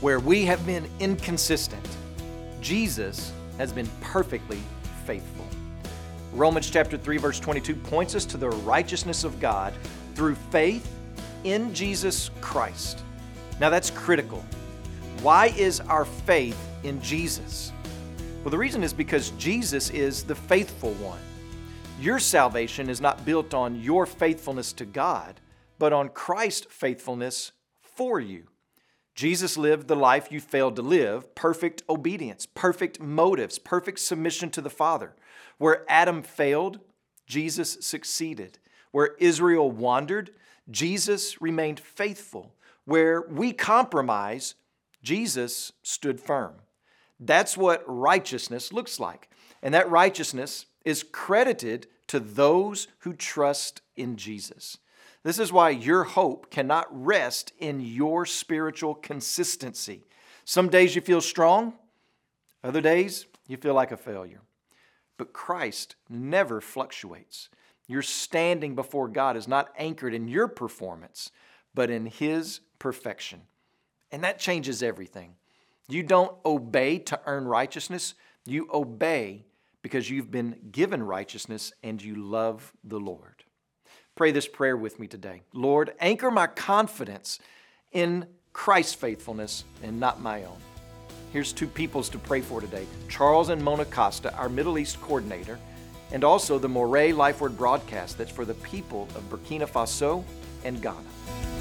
Where we have been inconsistent, Jesus has been perfectly faithful. Romans chapter 3, verse 22 points us to the righteousness of God through faith in Jesus Christ. Now that's critical. Why is our faith in Jesus? Well, the reason is because Jesus is the faithful one. Your salvation is not built on your faithfulness to God, but on Christ's faithfulness for you. Jesus lived the life you failed to live, perfect obedience, perfect motives, perfect submission to the Father. Where Adam failed, Jesus succeeded. Where Israel wandered, Jesus remained faithful. Where we compromise, Jesus stood firm. That's what righteousness looks like. And that righteousness is credited to those who trust in Jesus. This is why your hope cannot rest in your spiritual consistency. Some days you feel strong, other days you feel like a failure. But Christ never fluctuates. Your standing before God is not anchored in your performance, but in His perfection. And that changes everything. You don't obey to earn righteousness. You obey because you've been given righteousness and you love the Lord. Pray this prayer with me today. Lord, anchor my confidence in Christ's faithfulness and not my own. Here's two peoples to pray for today. Charles and Mona Costa, our Middle East coordinator, and also the Moray Life Word broadcast that's for the people of Burkina Faso and Ghana.